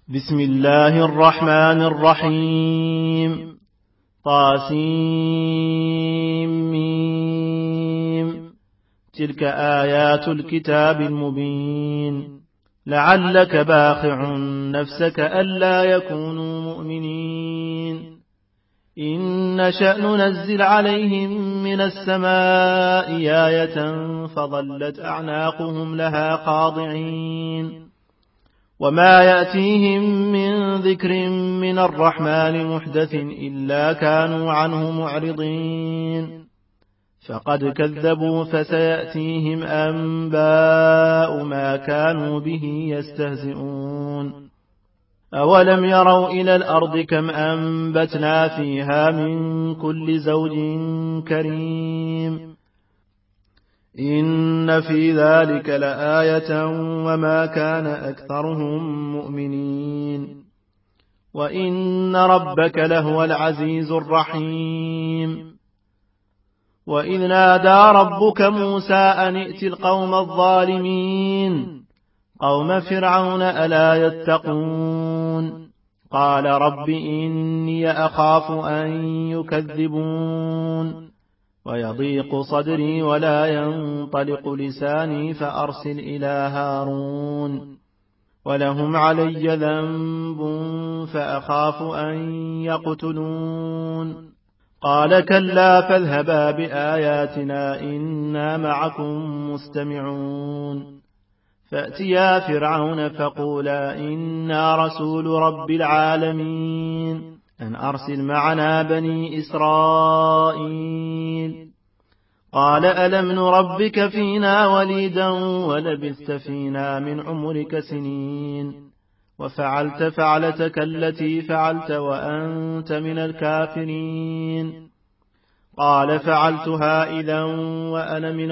بسم الله الرحمن الرحيم. طاسيم. تلك آيات الكتاب المبين. لعلك باخع نفسك ألا يكونوا مؤمنين إن نشأ ننزل عليهم من السماء آية فظلت أعناقهم لها خاضعين وما يأتيهم من ذكر من الرحمن محدث إلا كانوا عنه معرضين فقد كذبوا فسيأتيهم أنباء ما كانوا به يستهزئون أولم يروا إلى الأرض كم أنبتنا فيها من كل زوج كريم إن في ذلك لآية وما كان أكثرهم مؤمنين وإن ربك لهو العزيز الرحيم وإذ نادى ربك موسى أن ائت القوم الظالمين قوم فرعون ألا يتقون قال رب إني أخاف أن يكذبون ويضيق صدري ولا ينطلق لساني فأرسل إلى هارون ولهم علي ذنب فأخاف أن يقتلون قال كلا فاذهبا بآياتنا إنا معكم مستمعون فأتيا فرعون فقولا إنا رسول رب العالمين أن أرسل معنا بني إسرائيل قال ألم نربك فينا وليدا ولبثت فينا من عمرك سنين وفعلت فعلتك التي فعلت وأنت من الكافرين قال فعلتها إذا وأنا من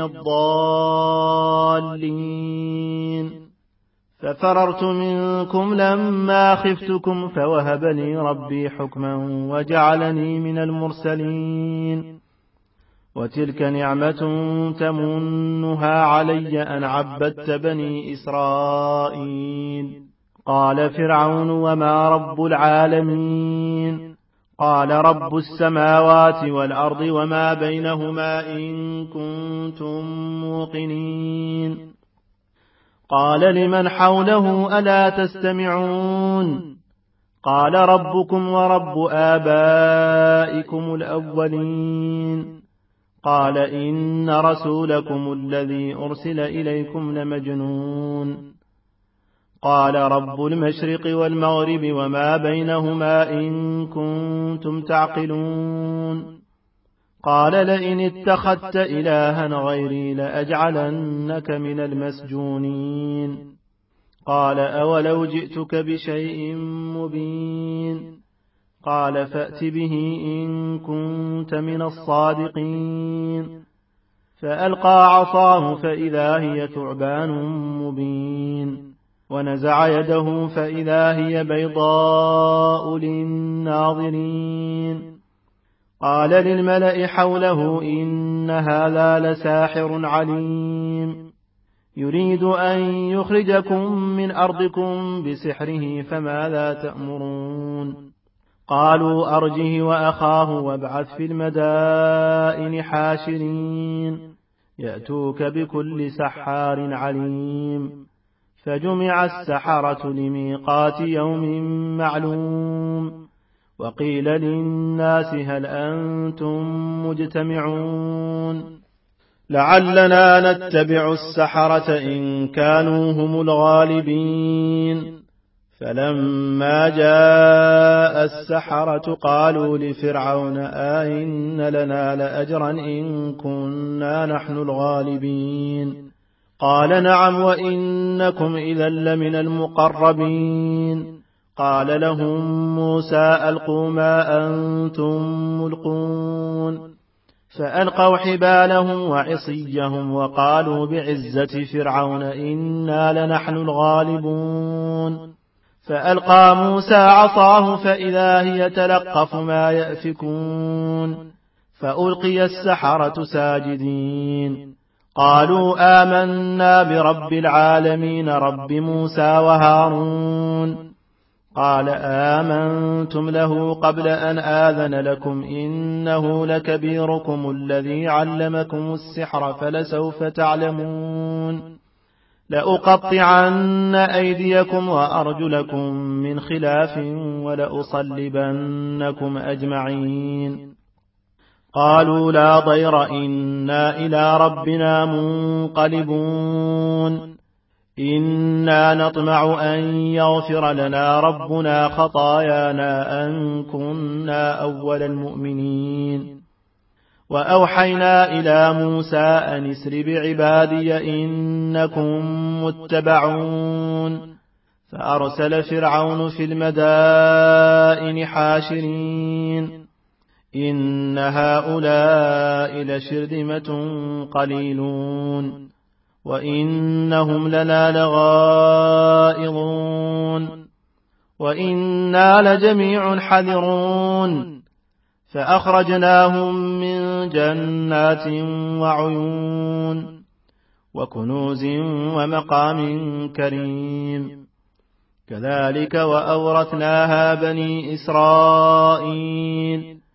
الضالين ففررت منكم لما خفتكم فوهب لي ربي حكما وجعلني من المرسلين وتلك نعمة تمنها علي أن عبدت بني إسرائيل قال فرعون وما رب العالمين قال رب السماوات والأرض وما بينهما إن كنتم موقنين قال لمن حوله ألا تستمعون قال ربكم ورب آبائكم الأولين قال إن رسولكم الذي أرسل إليكم لمجنون قال رب المشرق والمغرب وما بينهما إن كنتم تعقلون قال لئن اتخذت إلها غيري لأجعلنك من المسجونين قال أولو جئتك بشيء مبين قال فأت به إن كنت من الصادقين فألقى عصاه فإذا هي ثعبان مبين ونزع يده فإذا هي بيضاء للناظرين قال للملأ حوله إن هذا لساحر عليم يريد أن يخرجكم من أرضكم بسحره فماذا تأمرون قالوا أرجه وأخاه وابعث في المدائن حاشرين يأتوك بكل سحار عليم فجمع السحرة لميقات يوم معلوم وقيل للناس هل أنتم مجتمعون لعلنا نتبع السحرة إن كانوا هم الغالبين فلما جاء السحرة قالوا لفرعون أئن لنا لأجرا إن كنا نحن الغالبين قال نعم وإنكم إذا لمن المقربين قال لهم موسى ألقوا ما أنتم ملقون فألقوا حبالهم وعصيهم وقالوا بعزة فرعون إنا لنحن الغالبون فألقى موسى عصاه فإذا هي تلقف ما يأفكون فألقي السحرة ساجدين قالوا آمنا برب العالمين رب موسى وهارون قال آمنتم له قبل أن آذن لكم إنه لكبيركم الذي علمكم السحر فلسوف تعلمون لأقطعن أيديكم وأرجلكم من خلاف ولأصلبنكم أجمعين قالوا لا ضير إنا إلى ربنا منقلبون إنا نطمع أن يغفر لنا ربنا خطايانا أن كنا أول المؤمنين وأوحينا إلى موسى أن اسر بعبادي إنكم متبعون فأرسل فرعون في المدائن حاشرين إن هؤلاء لشرذمة قليلون وإنهم لنا لغائظون وإنا لجميع حذرون فأخرجناهم من جنات وعيون وكنوز ومقام كريم كذلك وأورثناها بني إسرائيل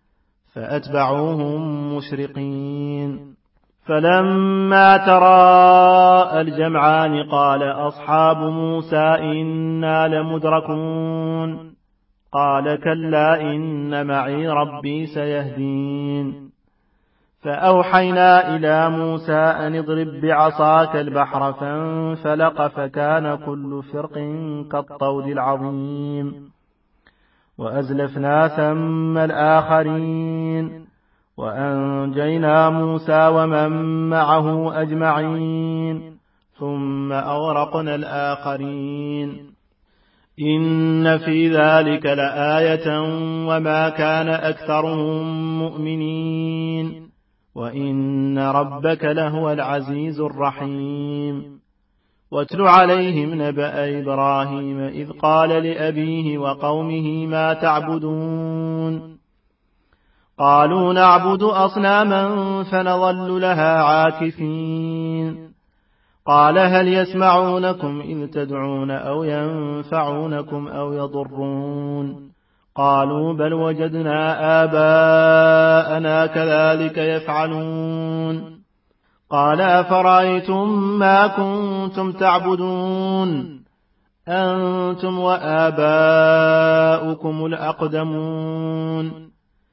فأتبعوهم مشرقين فلما تراءى الجمعان قال أصحاب موسى إنا لمدركون قال كلا إن معي ربي سيهدين فأوحينا إلى موسى أن اضرب بعصاك البحر فانفلق فكان كل فرق كالطود العظيم وأزلفنا ثم الآخرين وأنجينا موسى ومن معه أجمعين ثم أغرقنا الآخرين إن في ذلك لآية وما كان أكثرهم مؤمنين وإن ربك لهو العزيز الرحيم واتل عليهم نبأ إبراهيم إذ قال لأبيه وقومه ما تعبدون قالوا نعبد أصناما فنظل لها عاكفين قال هل يسمعونكم إذ تدعون أو ينفعونكم أو يضرون قالوا بل وجدنا آباءنا كذلك يفعلون قال أفرأيتم ما كنتم تعبدون أنتم وآباؤكم الأقدمون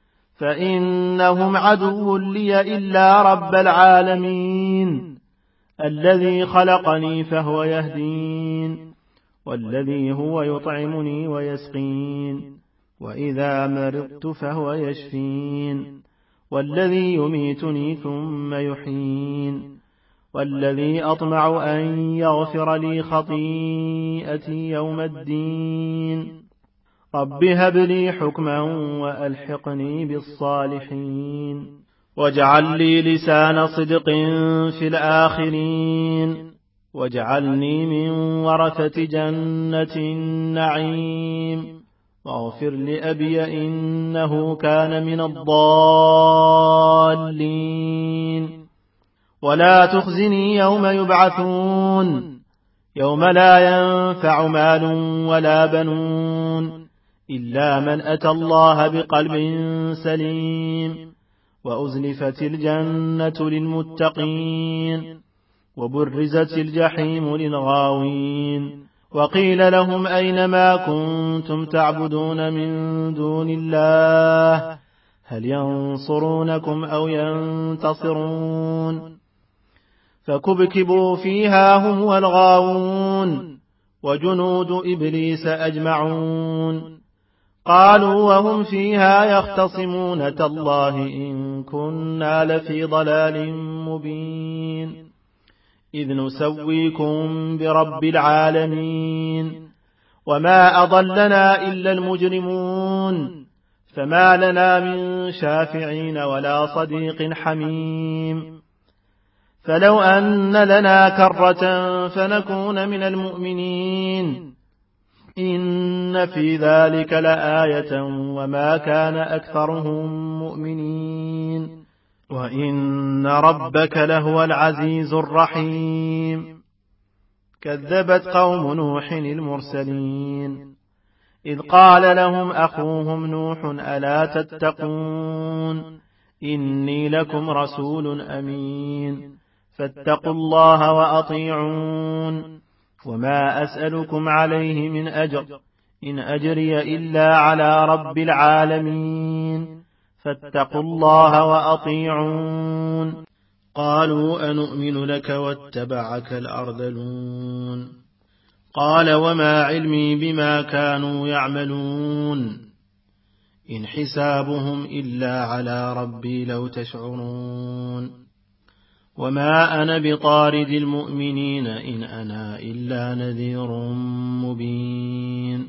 فإنهم عدو لي إلا رب العالمين الذي خلقني فهو يهدين والذي هو يطعمني ويسقين وإذا مرضت فهو يشفين والذي يميتني ثم يحيين والذي أطمع أن يغفر لي خطيئتي يوم الدين رب هب لي حكما وألحقني بالصالحين واجعل لي لسان صدق في الآخرين واجعلني من ورثة جنة النعيم واغفر لأبي إنه كان من الضالين ولا تخزني يوم يبعثون يوم لا ينفع مال ولا بنون إلا من أتى الله بقلب سليم وأزلفت الجنة للمتقين وبرزت الجحيم للغاوين وقيل لهم أين ما كنتم تعبدون من دون الله هل ينصرونكم أو ينتصرون فكبكبوا فيها هم والغاوون وجنود إبليس أجمعون قالوا وهم فيها يختصمون تالله إن كنا لفي ضلال مبين إذ نسويكم برب العالمين وما أضلنا إلا المجرمون فما لنا من شافعين ولا صديق حميم فلو أن لنا كرة فنكون من المؤمنين إن في ذلك لآية وما كان أكثرهم مؤمنين وإن ربك لهو العزيز الرحيم كذبت قوم نوح المرسلين إذ قال لهم أخوهم نوح ألا تتقون إني لكم رسول أمين فاتقوا الله وأطيعون وما أسألكم عليه من أجر إن أجري إلا على رب العالمين فاتقوا الله وأطيعون قالوا أنؤمن لك واتبعك الأرذلون قال وما علمي بما كانوا يعملون إن حسابهم إلا على ربي لو تشعرون وما أنا بطارد المؤمنين إن أنا إلا نذير مبين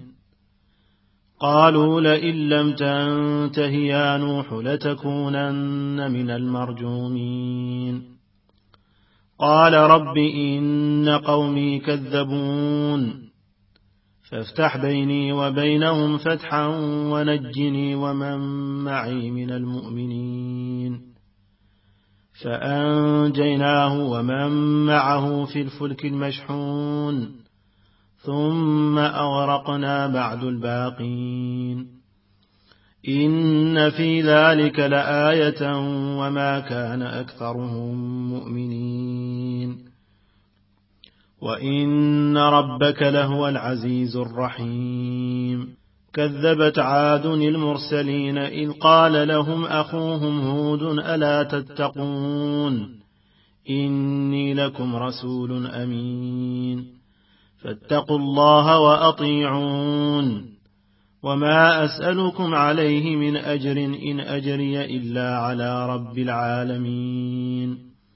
قالوا لئن لم تنته يا نوح لتكونن من المرجومين قال رب إن قومي كذبون فافتح بيني وبينهم فتحا ونجني ومن معي من المؤمنين فأنجيناه ومن معه في الفلك المشحون ثم أغرقنا بعد الباقين إن في ذلك لآية وما كان أكثرهم مؤمنين وإن ربك لهو العزيز الرحيم كذبت عاد المرسلين إذ قال لهم أخوهم هود ألا تتقون إني لكم رسول أمين فاتقوا الله وأطيعون وما أسألكم عليه من أجر إن أجري إلا على رب العالمين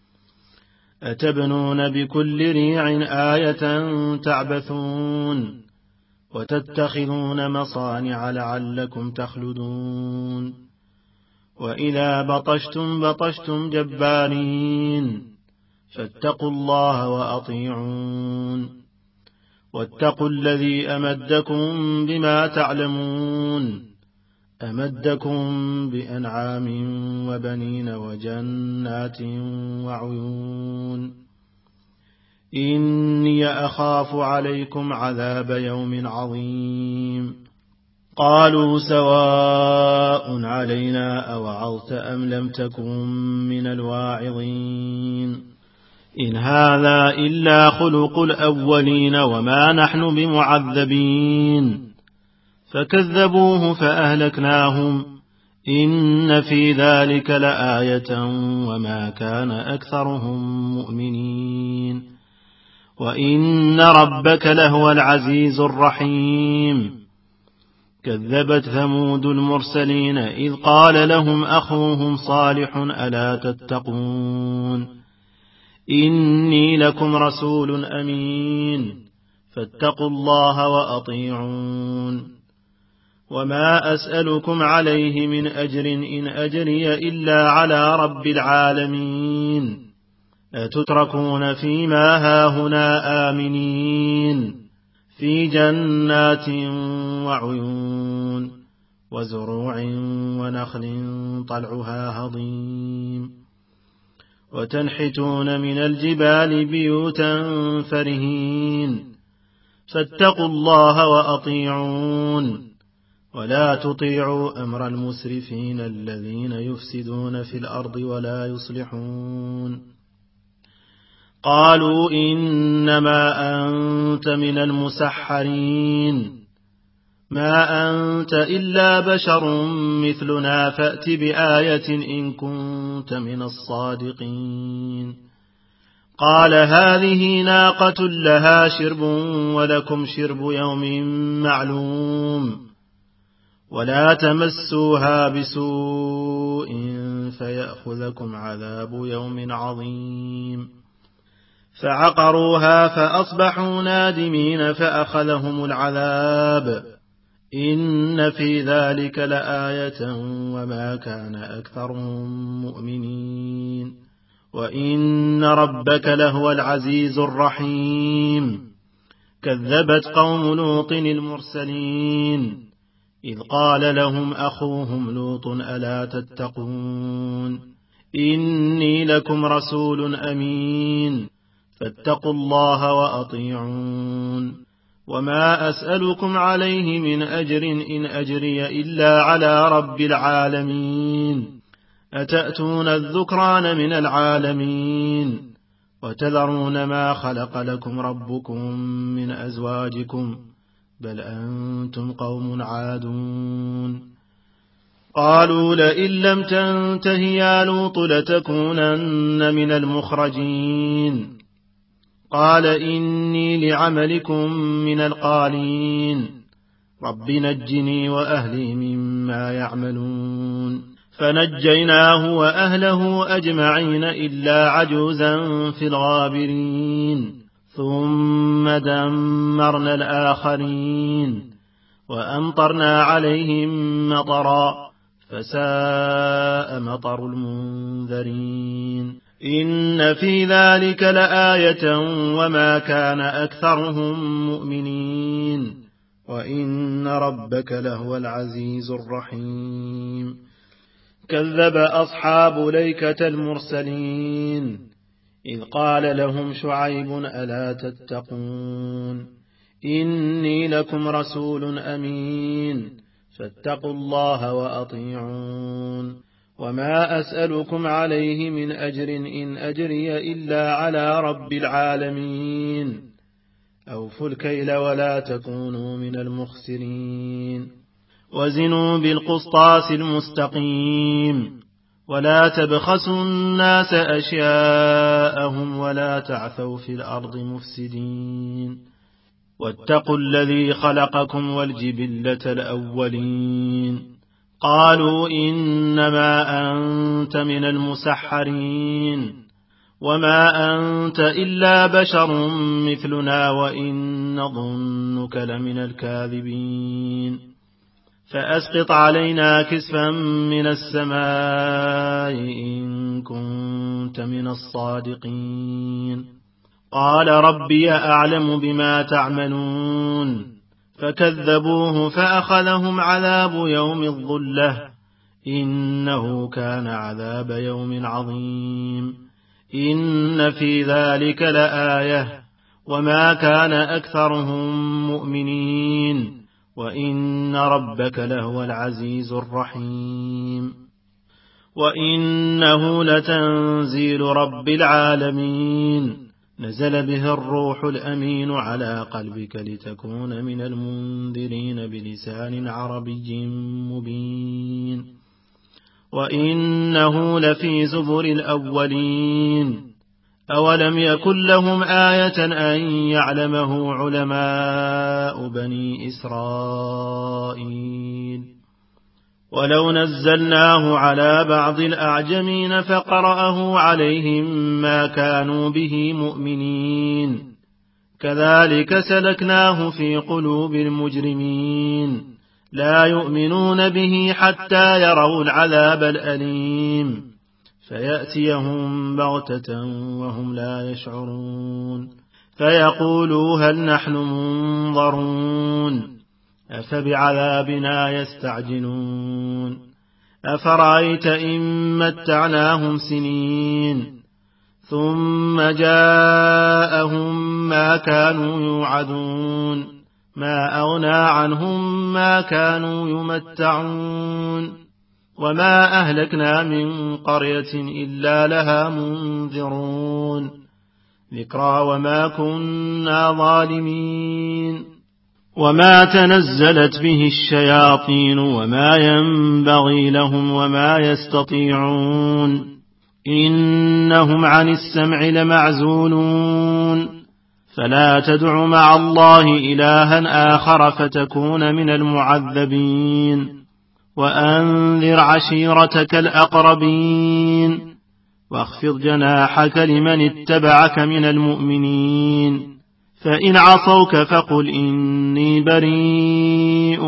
أتبنون بكل ريع آية تعبثون وتتخذون مصانع لعلكم تخلدون وإذا بطشتم جبارين فاتقوا الله وأطيعون واتقوا الذي أمدكم بما تعلمون أمدكم بأنعام وبنين وجنات وعيون إني أخاف عليكم عذاب يوم عظيم قالوا سواء علينا أوعظت أم لم تكن من الواعظين إن هذا إلا خلق الأولين وما نحن بمعذبين فكذبوه فأهلكناهم إن في ذلك لآية وما كان أكثرهم مؤمنين وإن ربك لهو العزيز الرحيم كذبت ثمود المرسلين إذ قال لهم أخوهم صالح ألا تتقون إني لكم رسول أمين فاتقوا الله وأطيعون وما أسألكم عليه من أجر إن أجري إلا على رب العالمين أتتركون فيما هاهنا آمنين في جنات وعيون وزروع ونخل طلعها هضيم وتنحتون من الجبال بيوتا فرهين فاتقوا الله وأطيعون ولا تطيعوا أمر المسرفين الذين يفسدون في الأرض ولا يصلحون قالوا إنما أنت من المسحرين ما أنت إلا بشر مثلنا فأت بآية إن كنت من الصادقين قال هذه ناقة لها شرب ولكم شرب يوم معلوم ولا تمسوها بسوء فيأخذكم عذاب يوم عظيم فعقروها فأصبحوا نادمين فأخذهم العذاب إن في ذلك لآية وما كان أكثرهم مؤمنين وإن ربك لهو العزيز الرحيم كذبت قوم لوط المرسلين إذ قال لهم أخوهم لوط ألا تتقون إني لكم رسول أمين فاتقوا الله وأطيعون وما أسألكم عليه من أجر إن أجري إلا على رب العالمين أتأتون الذكران من العالمين وتذرون ما خلق لكم ربكم من أزواجكم بل أنتم قوم عادون قالوا لئن لم تنته يا لوط لتكونن من المخرجين قال إني لعملكم من القالين رب نجني وأهلي مما يعملون فنجيناه وأهله أجمعين إلا عجوزا في الغابرين ثم دمرنا الآخرين وأمطرنا عليهم مطرا فساء مطر المنذرين إن في ذلك لآية وما كان أكثرهم مؤمنين وإن ربك لهو العزيز الرحيم كذب أصحاب ليكة المرسلين إذ قال لهم شعيب ألا تتقون إني لكم رسول أمين فاتقوا الله وأطيعون وما أسألكم عليه من أجر إن أجري إلا على رب العالمين أوفوا الكيل ولا تكونوا من المخسرين وزنوا بالقسطاس المستقيم ولا تبخسوا الناس أشياءهم ولا تعثوا في الأرض مفسدين واتقوا الذي خلقكم والجبلة الأولين قالوا إنما أنت من المسحرين وما أنت إلا بشر مثلنا وإن نظنك لمن الكاذبين فأسقط علينا كسفا من السماء إن كنت من الصادقين قال ربي أعلم بما تعملون فكذبوه فأخذهم عذاب يوم الظلة إنه كان عذاب يوم عظيم إن في ذلك لآية وما كان أكثرهم مؤمنين وإن ربك لهو العزيز الرحيم وإنه لتنزيل رب العالمين نزل به الروح الأمين على قلبك لتكون من المنذرين بلسان عربي مبين وإنه لفي زبر الأولين أولم يكن لهم آية أن يعلمه علماء بني إسرائيل ولو نزلناه على بعض الأعجمين فقرأه عليهم ما كانوا به مؤمنين كذلك سلكناه في قلوب المجرمين لا يؤمنون به حتى يروا العذاب الأليم فيأتيهم بغتة وهم لا يشعرون فيقولوا هل نحن منظرون أفبعذابنا يستعجلون أفرأيت إن متعناهم سنين ثم جاءهم ما كانوا يوعدون ما أغنى عنهم ما كانوا يمتعون وما أهلكنا من قرية إلا لها منذرون ذكرى وما كنا ظالمين وما تنزلت به الشياطين وما ينبغي لهم وما يستطيعون إنهم عن السمع لمعزولون فلا تدع مع الله إلها آخر فتكون من المعذبين وأنذر عشيرتك الأقربين واخفض جناحك لمن اتبعك من المؤمنين فإن عصوك فقل إني بريء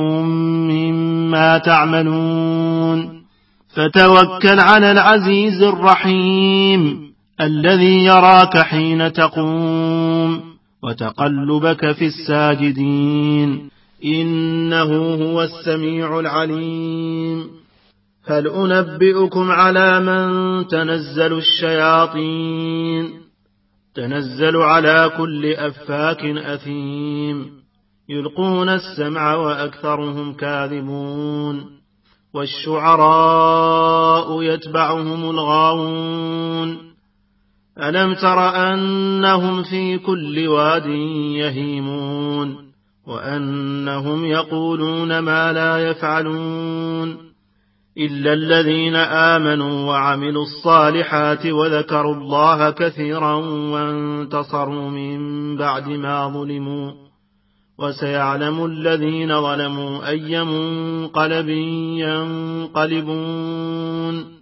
مما تعملون فتوكل على العزيز الرحيم الذي يراك حين تقوم وتقلبك في الساجدين إنه هو السميع العليم هل أنبئكم على من تنزل الشياطين تنزل على كل أفاك أثيم يلقون السمع وأكثرهم كاذبون والشعراء يتبعهم الغاوون ألم تر أنهم في كل واد يهيمون وأنهم يقولون ما لا يفعلون إلا الذين آمنوا وعملوا الصالحات وذكروا الله كثيرا وانتصروا من بعد ما ظلموا وسيعلم الذين ظلموا أي منقلب ينقلبون